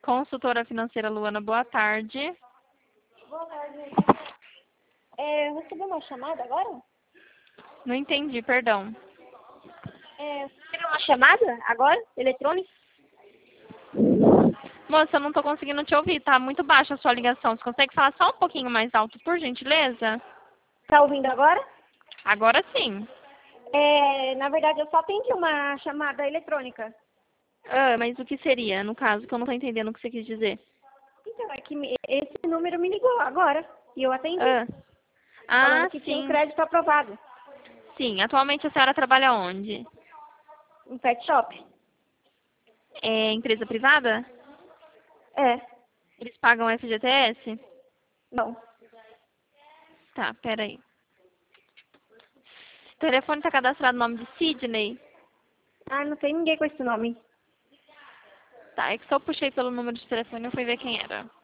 Consultora financeira Luana, boa tarde. Boa tarde. Eu recebi uma chamada agora? Não entendi, perdão. Recebi uma chamada agora, eletrônica? Moça, eu não tô conseguindo te ouvir, tá muito baixa a sua ligação. Você consegue falar só um pouquinho mais alto, por gentileza? Tá ouvindo agora? Agora sim. Na verdade, eu só atendi uma chamada eletrônica. Ah, mas o que seria, no caso, que eu não tô entendendo o que você quis dizer? Então, é que esse número me ligou agora e eu atendi, Ah, falando que tinha um sim. crédito aprovado. Sim, atualmente a senhora trabalha onde? Um pet shop? É empresa privada? É, Eles pagam FGTS? não. Tá, peraí. O telefone tá cadastrado no nome de Sidney? Ah, não tem ninguém com esse nome. Tá, é que só eu puxei pelo número de telefone e eu fui ver quem era.